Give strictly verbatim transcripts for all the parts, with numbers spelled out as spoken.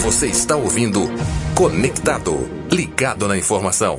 Você está ouvindo Conectado, ligado na informação.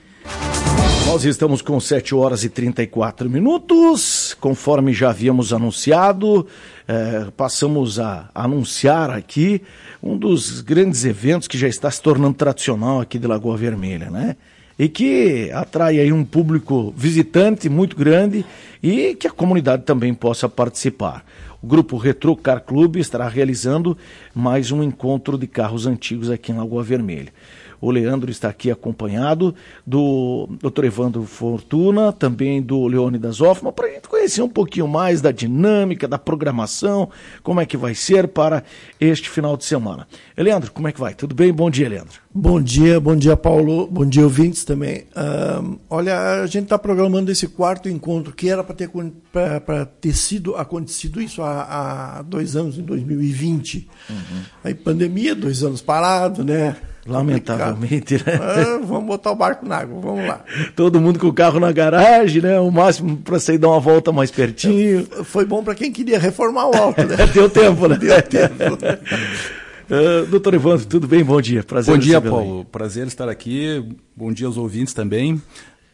Nós estamos com sete horas e trinta e quatro minutos, conforme já havíamos anunciado, eh, passamos a anunciar aqui um dos grandes eventos que já está se tornando tradicional aqui de Lagoa Vermelha, né? E que atrai aí um público visitante muito grande e que a comunidade também possa participar. O Grupo Retro Car Club estará realizando mais um encontro de carros antigos aqui em Lagoa Vermelha. O Leandro está aqui acompanhado do doutor Evandro Fortuna, também do Leônidas Hoffmann, para a gente conhecer um pouquinho mais da dinâmica, da programação, como é que vai ser para este final de semana. Leandro, como é que vai? Tudo bem? Bom dia, Leandro. Bom dia, bom dia, Paulo. Bom dia, ouvintes também. Um, olha, a gente está programando esse quarto encontro, que era para ter, ter sido acontecido isso há, há dois anos, em dois mil e vinte. Uhum. Aí pandemia, dois anos parado, né? Lamentavelmente, né? Ah, vamos botar o barco na água, vamos lá. Todo mundo com o carro na garagem, né? O máximo para sair dar uma volta mais pertinho. Foi bom para quem queria reformar o alto, né? Deu tempo, né? Deu tempo. uh, doutor Evandro, tudo bem? Bom dia. Prazer Bom dia, Paulo. Aí. Prazer estar aqui. Bom dia aos ouvintes também. Uh,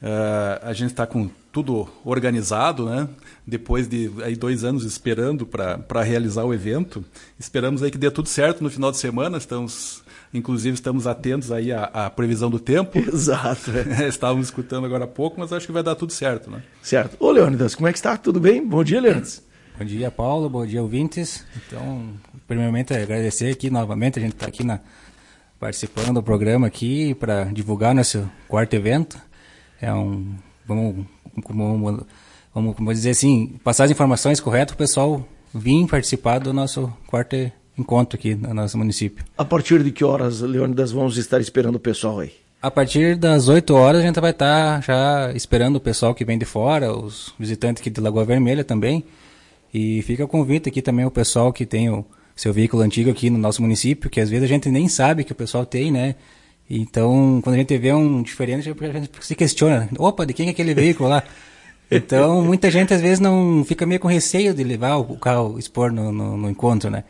a gente está com tudo organizado, né? Depois de aí, dois anos esperando para realizar o evento. Esperamos aí que dê tudo certo no final de semana. Estamos... Inclusive, estamos atentos aí à, à previsão do tempo. Exato. É. Estávamos escutando agora há pouco, mas acho que vai dar tudo certo, né? Certo. Ô, Leônidas, como é que está? Tudo bem? Bom dia, Leônidas. Bom dia, Paulo. Bom dia, ouvintes. Então, primeiramente, agradecer aqui novamente. A gente está aqui na, participando do programa aqui para divulgar nosso quarto evento. É um... Vamos, vamos, vamos, vamos dizer assim, passar as informações corretas para o pessoal vir participar do nosso quarto evento. Encontro aqui no nosso município. A partir de que horas, Leônidas, vamos estar esperando o pessoal aí? A partir das oito horas a gente vai estar já esperando o pessoal que vem de fora, os visitantes aqui de Lagoa Vermelha também. E fica o convite aqui também o pessoal que tem o seu veículo antigo aqui no nosso município, que às vezes a gente nem sabe que o pessoal tem, né? Então, quando a gente vê um diferente, a gente se questiona, opa, de quem é aquele veículo lá? Então, muita gente às vezes não fica meio com receio de levar o carro, expor no, no, no encontro, né?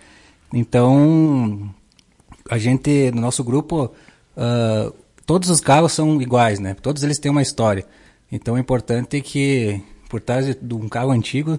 Então, a gente, no nosso grupo, uh, todos os carros são iguais, né? Todos eles têm uma história. Então, é importante que, por trás de um carro antigo,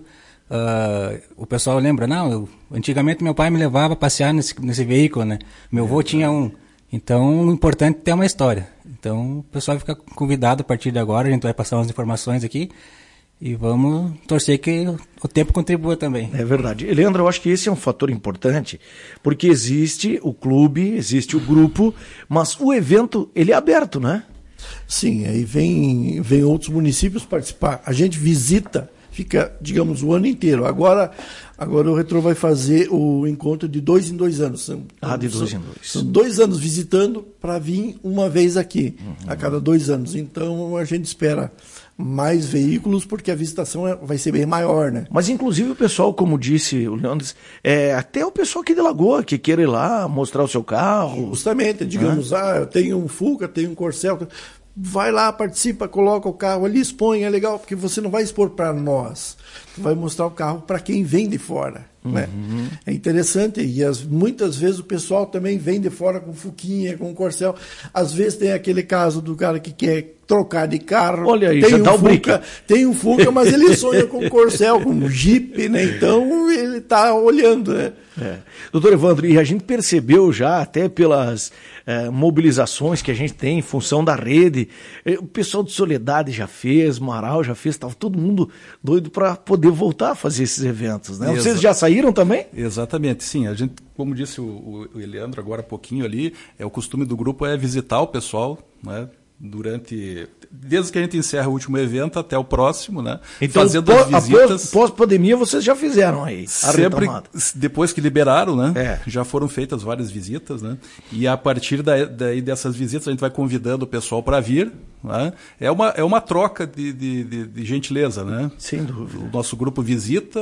uh, o pessoal lembra, não, eu, antigamente meu pai me levava a passear nesse, nesse veículo, né? Meu avô tinha um. Então, o importante é ter uma história. Então, o pessoal fica convidado a partir de agora, a gente vai passar umas informações aqui. E vamos torcer que o tempo contribua também. É verdade. Leandro, eu acho que esse é um fator importante, porque existe o clube, existe o grupo, mas o evento, ele é aberto, né? Sim, aí vem, vem outros municípios participar. A gente visita, fica, digamos, o ano inteiro. Agora, agora o Retro vai fazer o encontro de dois em dois anos. São, ah, de dois são, em dois. São dois anos visitando para vir uma vez aqui, uhum. a cada dois anos. Então, a gente espera mais veículos, porque a visitação é, vai ser bem maior, né? Mas, inclusive, o pessoal, como disse o Leandro, é, até o pessoal aqui de Lagoa, que queira ir lá mostrar o seu carro. Justamente, digamos, ah, ah eu tenho um Fuca, tenho um Corcel, vai lá, participa, coloca o carro ali, expõe, é legal, porque você não vai expor para nós, você vai mostrar o carro para quem vem de fora. Uhum. Né? É interessante, e as, muitas vezes o pessoal também vem de fora com Fuquinha, com Corcel. Às vezes tem aquele caso do cara que quer trocar de carro. Olha aí, tem já um dá o Fuca, tem um Fuca, mas ele sonha com Corcel, com um Jeep, né? Então ele está olhando, né? É. Doutor Evandro, e a gente percebeu já, até pelas é, mobilizações que a gente tem em função da rede, o pessoal de Soledade já fez, Marau já fez, estava todo mundo doido para poder voltar a fazer esses eventos, né? Vocês já saíram também? Exatamente, sim. A gente, como disse o, o Leandro agora há pouquinho ali, é, o costume do grupo é visitar o pessoal, né? Durante, desde que a gente encerra o último evento até o próximo, né? Então, fazendo as visitas. Pós-pandemia vocês já fizeram aí a sempre retomada. Depois que liberaram, né? É. Já foram feitas várias visitas, né? E a partir daí, daí dessas visitas a gente vai convidando o pessoal para vir, né? É uma é uma troca de, de, de, de gentileza, né? Sem dúvida. O nosso grupo visita,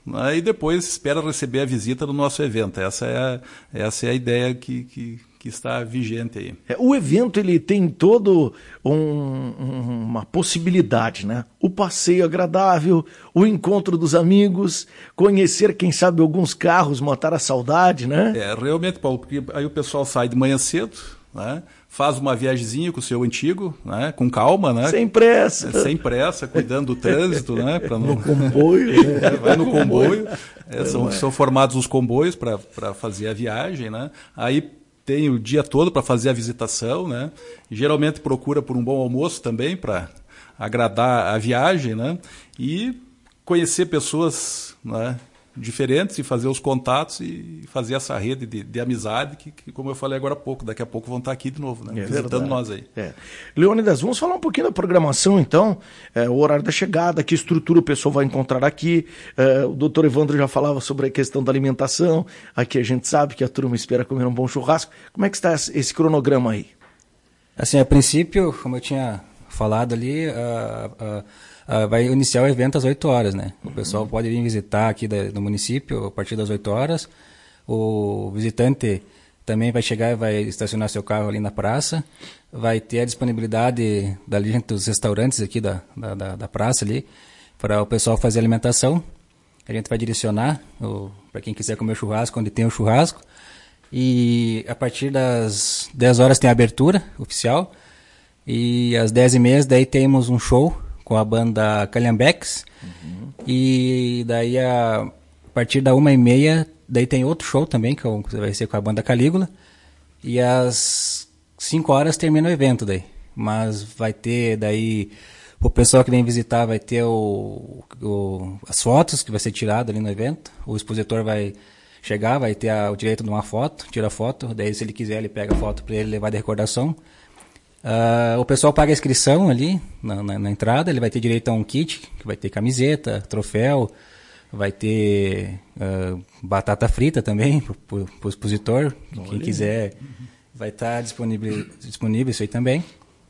né, e depois espera receber a visita do nosso evento. Essa é a, essa é a ideia que, que, que está vigente aí. É, o evento ele tem todo um, um, uma possibilidade, né? O passeio agradável, o encontro dos amigos, conhecer, quem sabe, alguns carros, matar a saudade, né? É, realmente, Paulo, porque aí o pessoal sai de manhã cedo, né? Faz uma viagemzinha com o seu antigo, né? Com calma, né? Sem pressa. É, sem pressa, cuidando do trânsito, né? Pra não... No comboio. É, vai no comboio. É, são, são formados os comboios para fazer a viagem, né? Aí tem o dia todo para fazer a visitação, né? Geralmente procura por um bom almoço também para agradar a viagem, né? E conhecer pessoas, né, diferentes e fazer os contatos e fazer essa rede de, de amizade que, que, como eu falei agora há pouco, daqui a pouco vão estar aqui de novo, né? É Visitando verdade. nós aí. É. Leônidas, vamos falar um pouquinho da programação, então, é, o horário da chegada, que estrutura o pessoal vai encontrar aqui. É, o doutor Evandro já falava sobre a questão da alimentação. Aqui a gente sabe que a turma espera comer um bom churrasco. Como é que está esse cronograma aí? Assim, a princípio, como eu tinha falado ali, uh, uh, uh, vai iniciar o evento às oito horas, né? O pessoal uhum. pode vir visitar aqui da, do município a partir das oito horas. O visitante também vai chegar e vai estacionar seu carro ali na praça. Vai ter a disponibilidade dali dos restaurantes aqui da, da, da, da praça ali, para o pessoal fazer alimentação. A gente vai direcionar para quem quiser comer churrasco, onde tem o churrasco. E a partir das dez horas tem a abertura oficial. E às dez e meia daí temos um show com a banda Calhambeques. Uhum. E daí a, a partir da uma e meia daí tem outro show também, que vai ser com a banda Calígula. E às cinco horas termina o evento daí. Mas vai ter daí, o pessoal que vem visitar vai ter o, o, as fotos que vai ser tirado ali no evento. O expositor vai chegar, vai ter a, o direito de uma foto, tira a foto. Daí se ele quiser ele pega a foto para ele levar de recordação. Uh, o pessoal paga a inscrição ali na, na, na entrada, ele vai ter direito a um kit, que vai ter camiseta, troféu, vai ter uh, batata frita também para o expositor, quem quiser vai estar disponível, disponível isso aí também.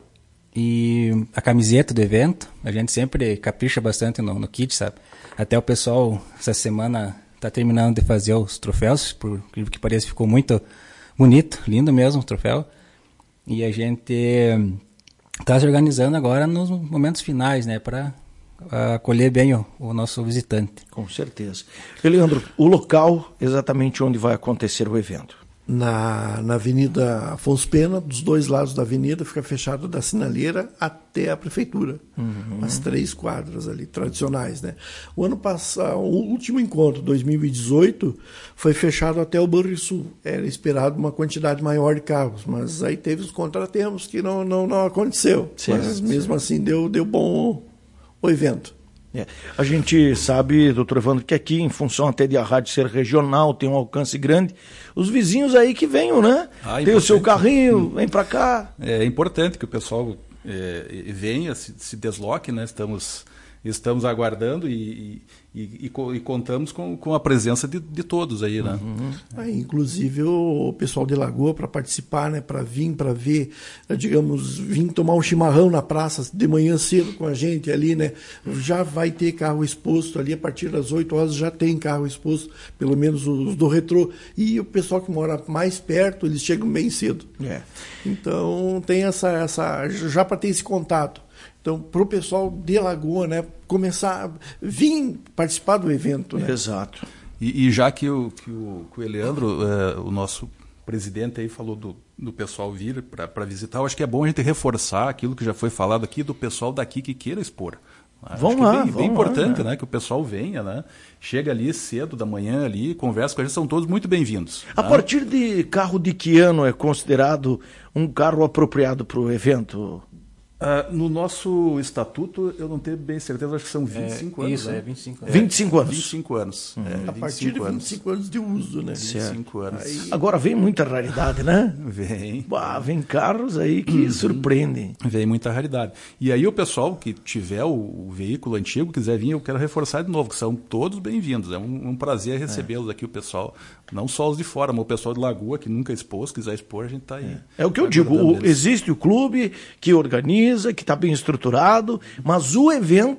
E a camiseta do evento, a gente sempre capricha bastante no, no kit, sabe? Até o pessoal essa semana está terminando de fazer os troféus, por incrível que pareça ficou muito bonito, lindo mesmo o troféu. E a gente está se organizando agora nos momentos finais, né, para acolher bem o, o nosso visitante. Com certeza. Leandro, o local exatamente onde vai acontecer o evento? Na, na Avenida Afonso Pena, dos dois lados da avenida, fica fechado da sinaleira até a prefeitura. Uhum. As três quadras ali, tradicionais, né? O ano passado, o último encontro, dois mil e dezoito, foi fechado até o Banrisul. Era esperado uma quantidade maior de carros, mas aí teve os contratempos que não, não, não aconteceu. Certo, mas mesmo certo. assim deu, deu bom o evento. É. A gente sabe, doutor Evandro, que aqui, em função até de a rádio ser regional, tem um alcance grande, os vizinhos aí que venham, né? Ah, tem o seu carrinho, vem para cá. É importante que o pessoal é, venha, se, se desloque, né? Estamos, estamos aguardando e, e, e, e contamos com, com a presença de, de todos aí, né? Uhum. É, inclusive o pessoal de Lagoa para participar, né? Para vir, para ver, digamos, vir tomar um chimarrão na praça de manhã cedo com a gente ali, né? Já vai ter carro exposto ali, a partir das oito horas já tem carro exposto, pelo menos os do retrô. E o pessoal que mora mais perto, eles chegam bem cedo. É. Então tem essa, essa já para ter esse contato. Então, para o pessoal de Lagoa, né, começar a vir participar do evento. Né? Exato. E, e já que o, que o, que o Eleandro, é, o nosso presidente, aí falou do, do pessoal vir para visitar, eu acho que é bom a gente reforçar aquilo que já foi falado aqui do pessoal daqui que queira expor. Vamos lá, é bem, vamos bem importante, lá, né? né, que o pessoal venha, né, chega ali cedo da manhã ali, conversa com a gente, são todos muito bem-vindos. A né? partir de carro de que ano é considerado um carro apropriado para o evento? Uh, no nosso estatuto, eu não tenho bem certeza, acho que são vinte e cinco é, anos. Isso, né? é vinte e cinco anos. vinte e cinco anos. vinte e cinco anos. Uhum. É, a partir de vinte e cinco anos de uso, né? vinte e cinco anos. Aí... Agora vem muita raridade, né? Vem. Bah, vem carros aí que uhum. surpreendem. Vem muita raridade. E aí o pessoal que tiver o, o veículo antigo, quiser vir, eu quero reforçar de novo, que são todos bem-vindos. É um, um prazer recebê-los é. aqui, o pessoal. Não só os de fora, mas o pessoal de Lagoa, que nunca expôs, quiser expor, a gente está aí. É, é o que eu digo, o, existe o clube que organiza, que está bem estruturado, mas o evento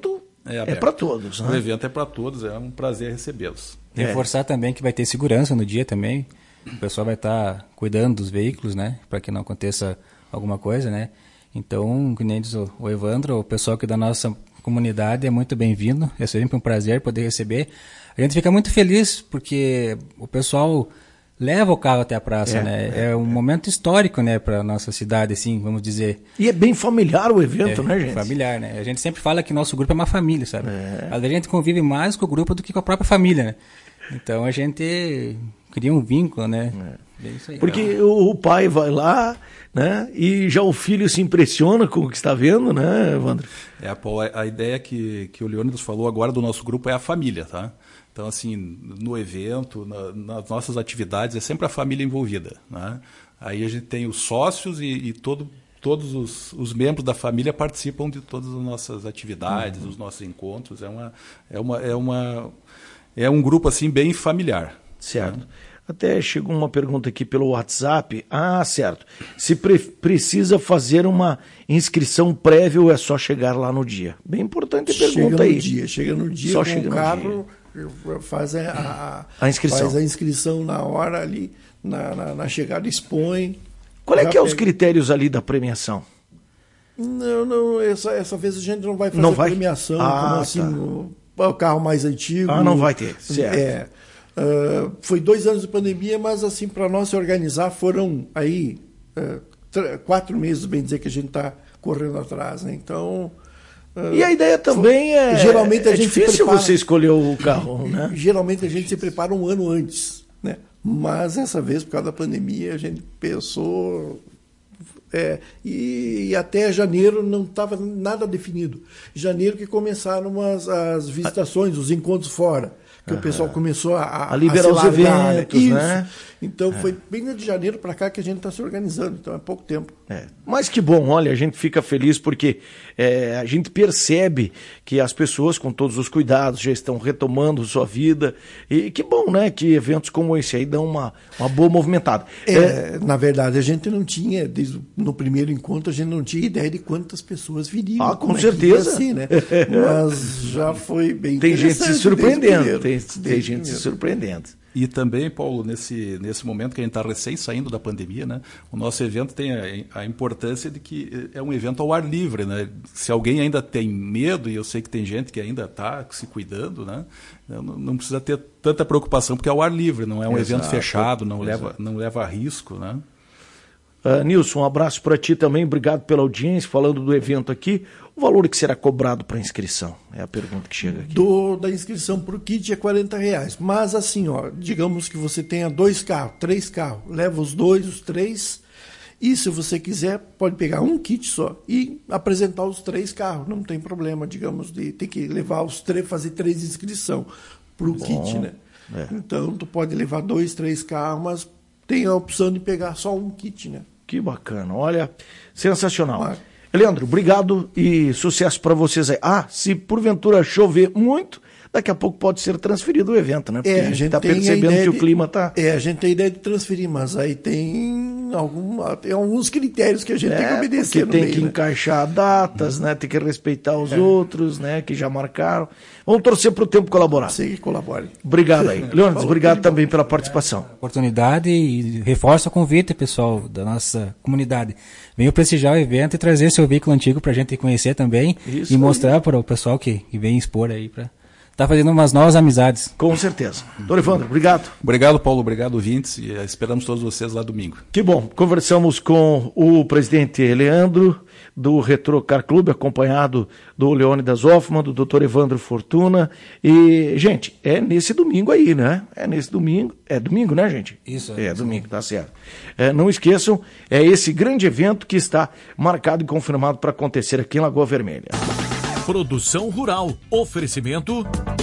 É, é para todos, né? O evento é para todos, é um prazer recebê-los. Reforçar é. também que vai ter segurança no dia também. O pessoal vai estar tá cuidando dos veículos, né? Para que não aconteça alguma coisa, né? Então, como nem diz o, o Evandro, o pessoal aqui da nossa comunidade é muito bem-vindo. É sempre um prazer poder receber. A gente fica muito feliz porque o pessoal leva o carro até a praça, é, né? É, é um é. momento histórico, né, para nossa cidade, assim, vamos dizer. E é bem familiar o evento, é, né, gente? Familiar, né? A gente sempre fala que nosso grupo é uma família, sabe? É. A gente convive mais com o grupo do que com a própria família, né? Então a gente cria um vínculo, né? É. É isso aí. Porque o pai vai lá, né? E já o filho se impressiona com o que está vendo, né, Evandro? É, Paulo, a ideia que, que o Leônidas falou agora do nosso grupo é a família, tá? Então, assim, no evento, na, nas nossas atividades, é sempre a família envolvida, né? Aí a gente tem os sócios e, e todo, todos os, os membros da família participam de todas as nossas atividades, uhum. os nossos encontros. É, uma, é, uma, é, uma, é um grupo, assim, bem familiar. Certo. Né? Até chegou uma pergunta aqui pelo WhatsApp. Ah, certo. Se pre- precisa fazer uma inscrição prévia ou é só chegar lá no dia? Bem importante a pergunta chega aí. No dia, chega no dia, só com chega o no carro, dia. Faz a, a, a inscrição. Faz a inscrição na hora ali, na, na, na chegada, expõe. Qual é que é pega... os critérios ali da premiação? Não, não, essa, essa vez a gente não vai fazer não vai? premiação, ah, como assim, tá. no, o carro mais antigo. Ah, não vai ter, certo. É. Uh, foi dois anos de pandemia, mas assim, para nós se organizar foram aí uh, tr- quatro meses, bem dizer, que a gente está correndo atrás, né? Então... Uh, e a ideia também é... Geralmente a é gente difícil se prepara, você escolher o carro, né? Geralmente a gente se prepara um ano antes, né? Mas essa vez, por causa da pandemia, a gente pensou... É, e, e até janeiro não estava nada definido. Janeiro que começaram as, as visitações, os encontros fora. Que uhum. o pessoal começou a, a liberar a os largar, eventos, né? né? Então é. foi bem de janeiro para cá que a gente está se organizando, então é pouco tempo. É. Mas que bom, olha, a gente fica feliz porque é, a gente percebe que as pessoas com todos os cuidados já estão retomando sua vida e que bom, né, que eventos como esse aí dão uma, uma boa movimentada. É, é... Na verdade, a gente não tinha, desde no primeiro encontro, a gente não tinha ideia de quantas pessoas viriam. Ah, com certeza. É assim, né? Mas já foi bem Tem gente se surpreendendo, tem, tem gente primeiro. se surpreendendo. E também, Paulo, nesse, nesse momento que a gente está recém saindo da pandemia, né, o nosso evento tem a, a importância de que é um evento ao ar livre, né? Se alguém ainda tem medo, e eu sei que tem gente que ainda está se cuidando, né, não, não precisa ter tanta preocupação, porque é ao ar livre, não é um Exato. evento fechado, não leva, não leva a risco, né? Uh, Nilson, um abraço para ti também, obrigado pela audiência, falando do evento aqui. O valor que será cobrado para inscrição? É a pergunta que chega aqui. Do, da inscrição para o kit é quarenta reais. Mas assim, ó, digamos que você tenha dois carros, três carros, leva os dois, os três, e se você quiser, pode pegar um kit só e apresentar os três carros. Não tem problema, digamos, de ter que levar os três, fazer três inscrições para o kit, né? É. Então, tu pode levar dois, três carros, mas tem a opção de pegar só um kit, né? Que bacana, olha, sensacional. Mas... Leandro, obrigado e sucesso para vocês aí. Ah, se porventura chover muito, daqui a pouco pode ser transferido o evento, né? Porque é, a gente está percebendo que de, o clima está... É, a gente tem a ideia de transferir, mas aí tem, algum, tem alguns critérios que a gente é, tem que obedecer no tem meio, que né? encaixar datas, né? Tem que respeitar os é. outros, né? Que já marcaram. Vamos torcer para o tempo colaborar. Sim, que colabore. Obrigado aí. Leandro, obrigado também pela participação. Oportunidade e reforça o convite, pessoal, da nossa comunidade. Venham prestigiar o evento e trazer seu veículo antigo para a gente conhecer também. Isso e aí. Mostrar para o pessoal que, que vem expor aí para... Está fazendo umas novas amizades. Com certeza. Doutor Evandro, obrigado. Obrigado, Paulo. Obrigado, ouvintes. E esperamos todos vocês lá domingo. Que bom. Conversamos com o presidente Leandro, do Retrocar Clube, acompanhado do Leônidas Hoffmann, do doutor Evandro Fortuna. E, gente, é nesse domingo aí, né? É nesse domingo. É domingo, né, gente? Isso. É, é domingo, tá certo. É, não esqueçam, é esse grande evento que está marcado e confirmado para acontecer aqui em Lagoa Vermelha. Produção Rural. Oferecimento...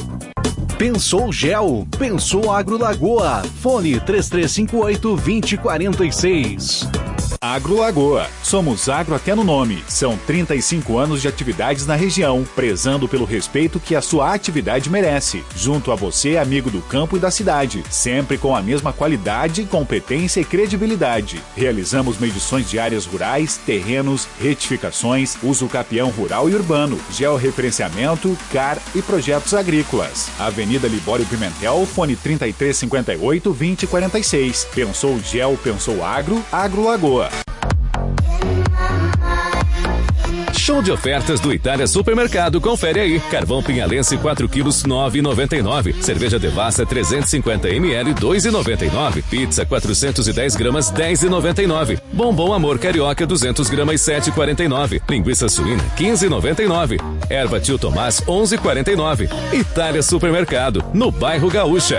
Pensou Gel. Pensou Agro Lagoa. Fone três três cinco oito, dois zero quatro seis. Agro Lagoa. Somos agro até no nome. São trinta e cinco anos de atividades na região, prezando pelo respeito que a sua atividade merece. Junto a você, amigo do campo e da cidade. Sempre com a mesma qualidade, competência e credibilidade. Realizamos medições de áreas rurais, terrenos, retificações, uso capião rural e urbano, georreferenciamento, C A R e projetos agrícolas. Avenida Libório Pimentel, fone trinta e três cinquenta e oito, vinte quarenta e seis. Pensou Gel, pensou Agro, Agro Lagoa. Show de ofertas do Itália Supermercado. Confere aí. Carvão pinhalense quatro quilos, nove reais e noventa e nove centavos. Cerveja Devassa trezentos e cinquenta mililitros, dois reais e noventa e nove centavos. Pizza quatrocentos e dez gramas, dez reais e noventa e nove centavos. Bombom Amor Carioca duzentas gramas, sete reais e quarenta e nove centavos. Linguiça suína, quinze reais e noventa e nove centavos. Erva Tio Tomás, onze reais e quarenta e nove centavos. Itália Supermercado, no bairro Gaúcha.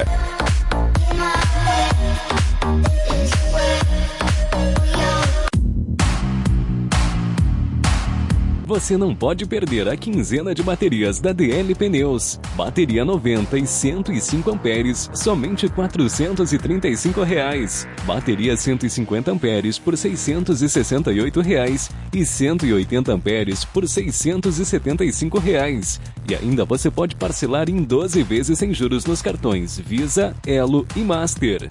Você não pode perder a quinzena de baterias da D L Pneus. Bateria noventa e cento e cinco amperes, somente quatrocentos e trinta e cinco reais. Bateria cento e cinquenta amperes por seiscentos e sessenta e oito reais e cento e oitenta amperes por seiscentos e setenta e cinco reais. E ainda você pode parcelar em doze vezes sem juros nos cartões Visa, Elo e Master.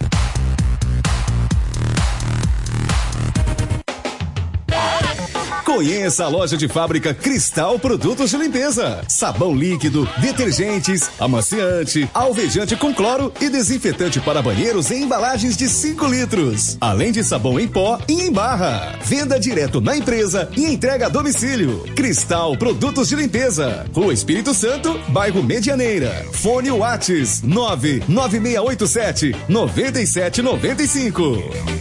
Conheça a loja de fábrica Cristal Produtos de Limpeza. Sabão líquido, detergentes, amaciante, alvejante com cloro e desinfetante para banheiros em embalagens de cinco litros. Além de sabão em pó e em barra. Venda direto na empresa e entrega a domicílio. Cristal Produtos de Limpeza. Rua Espírito Santo, bairro Medianeira. Fone Whats nove nove seis oito sete, nove sete nove cinco.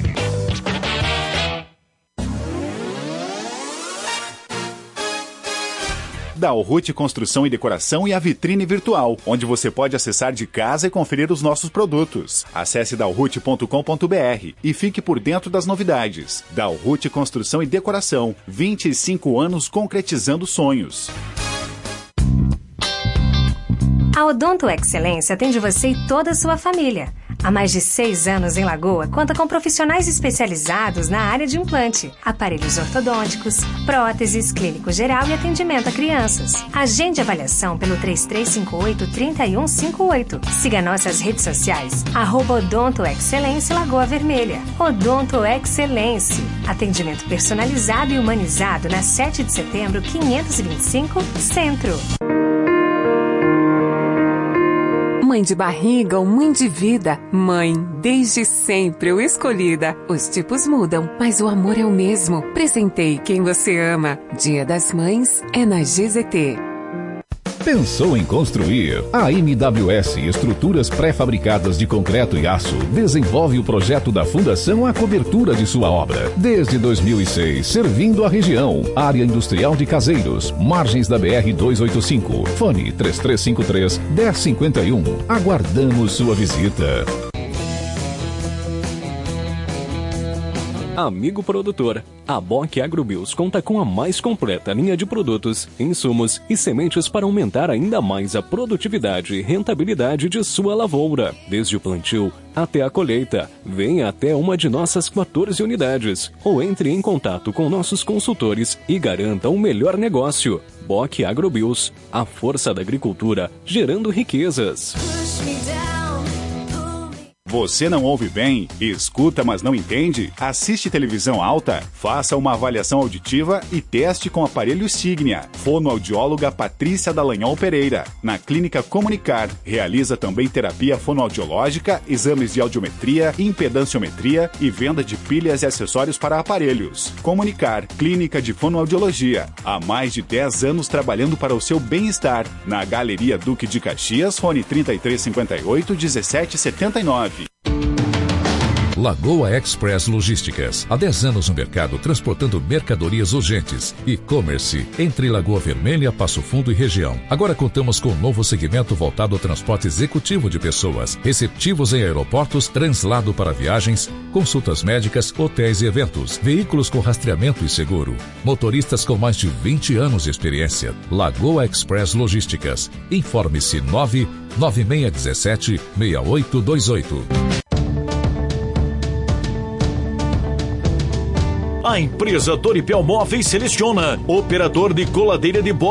Dalruth Construção e Decoração e a Vitrine Virtual, onde você pode acessar de casa e conferir os nossos produtos. Acesse dalruth ponto com ponto b r e fique por dentro das novidades. Dalruth Construção e Decoração, vinte e cinco anos concretizando sonhos. A Odonto Excelência atende você e toda a sua família. Há mais de seis anos em Lagoa, conta com profissionais especializados na área de implante, aparelhos ortodônticos, próteses, clínico geral e atendimento a crianças. Agende avaliação pelo três três cinco oito, três um cinco oito. Siga nossas redes sociais, arroba Odonto Excelência Lagoa Vermelha. Odonto Excelência. Atendimento personalizado e humanizado na sete de setembro, quinhentos e vinte e cinco, Centro. Mãe de barriga ou mãe de vida? Mãe, desde sempre eu escolhida. Os tipos mudam, mas o amor é o mesmo. Presentei quem você ama. Dia das Mães é na G Z T. Pensou em construir? A M W S Estruturas Pré-Fabricadas de Concreto e Aço desenvolve o projeto da fundação à cobertura de sua obra. Desde dois mil e seis, servindo a região. Área Industrial de Caseiros, margens da B R duzentos e oitenta e cinco. Fone três três cinco três, um zero cinco um. Aguardamos sua visita. Amigo produtor, a Bock AgroBios conta com a mais completa linha de produtos, insumos e sementes para aumentar ainda mais a produtividade e rentabilidade de sua lavoura. Desde o plantio até a colheita, venha até uma de nossas quatorze unidades ou entre em contato com nossos consultores e garanta o melhor negócio. Bock AgroBios, a força da agricultura gerando riquezas. Você não ouve bem? Escuta, mas não entende? Assiste televisão alta? Faça uma avaliação auditiva e teste com aparelho Signia. Fonoaudióloga Patrícia Dallagnol Pereira, na Clínica Comunicar. Realiza também terapia fonoaudiológica, exames de audiometria, impedanciometria e venda de pilhas e acessórios para aparelhos. Comunicar, Clínica de Fonoaudiologia. Há mais de dez anos trabalhando para o seu bem-estar. Na Galeria Duque de Caxias, fone trinta e três cinquenta e oito, dezessete setenta e nove. Lagoa Express Logísticas. Há dez anos no mercado, transportando mercadorias urgentes. E-commerce entre Lagoa Vermelha, Passo Fundo e região. Agora contamos com um novo segmento voltado ao transporte executivo de pessoas, receptivos em aeroportos, translado para viagens, consultas médicas, hotéis e eventos, veículos com rastreamento e seguro, motoristas com mais de vinte anos de experiência. Lagoa Express Logísticas. Informe-se nove nove seis um sete, seis oito dois oito. A empresa Doripel Móveis seleciona operador de coladeira de bordo